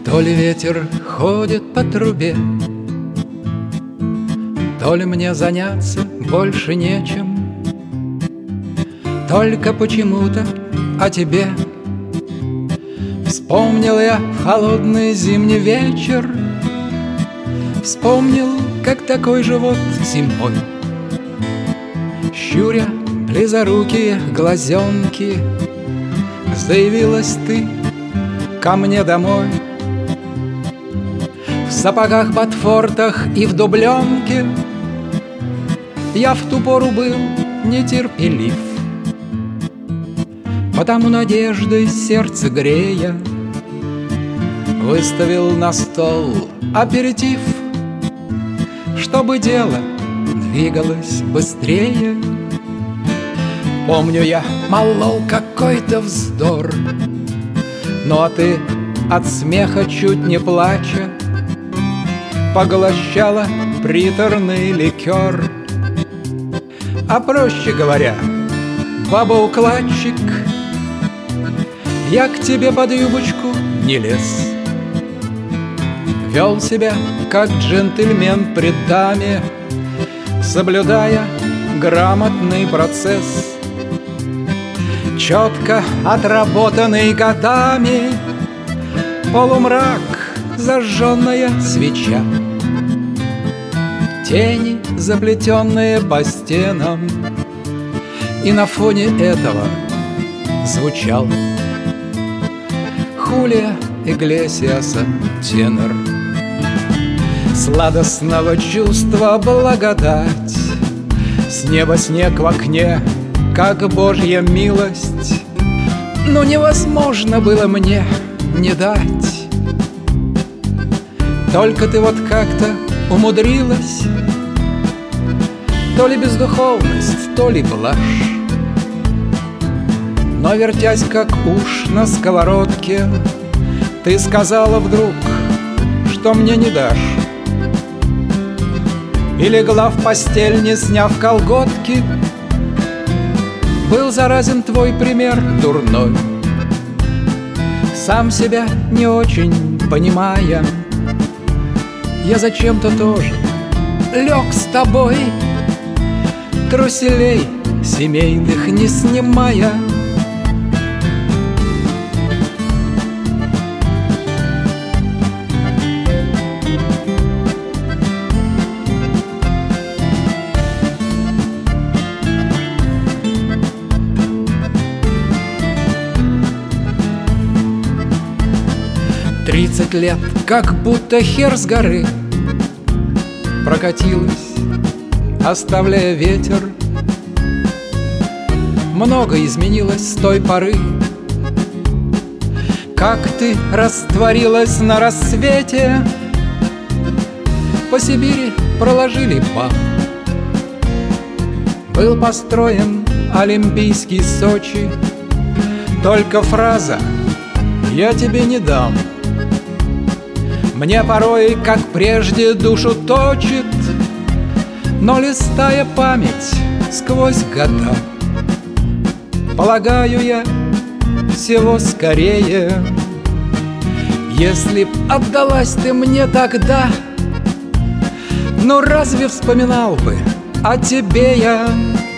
То ли ветер ходит по трубе, то ли мне заняться больше нечем. Только почему-то о тебе вспомнил я в холодный зимний вечер. Вспомнил, как такой же вот зимой, щуря близорукие глазенки, заявилась ты ко мне домой. В сапогах, ботфортах и в дубленке я в ту пору был нетерпелив, потому надеждой сердце грея выставил на стол аперитив, чтобы дело двигалось быстрее. Помню, я молол какой-то вздор, ну а ты от смеха чуть не плача поглощала приторный ликер. А проще говоря, баба-укладчик, я к тебе под юбочку не лез, вел себя как джентльмен при даме, соблюдая грамотный процесс, четко отработанный годами. Полумрак, зажженная свеча, тени, заплетенные по стенам, и на фоне этого звучал Хулио Иглесиаса тенор. Сладостного чувства благодать, с неба снег в окне, как Божья милость, но невозможно было мне не дать. Только ты вот как-то умудрилась, то ли бездуховность, то ли блажь, но вертясь как уж на сковородке, ты сказала вдруг, что мне не дашь, и легла в постель, не сняв колготки. Был заразен твой пример дурной, сам себя не очень понимая, я зачем-то тоже лег с тобой, труселей семейных не снимая. 30 лет, как будто хер с горы прокатилась, оставляя ветер. Много изменилось с той поры, как ты растворилась на рассвете. По Сибири проложили бал, был построен олимпийский Сочи. Только фраза «я тебе не дам» мне порой, как прежде, душу точит, но листая память сквозь года, полагаю я всего скорее, если б отдалась ты мне тогда, ну разве вспоминал бы о тебе я?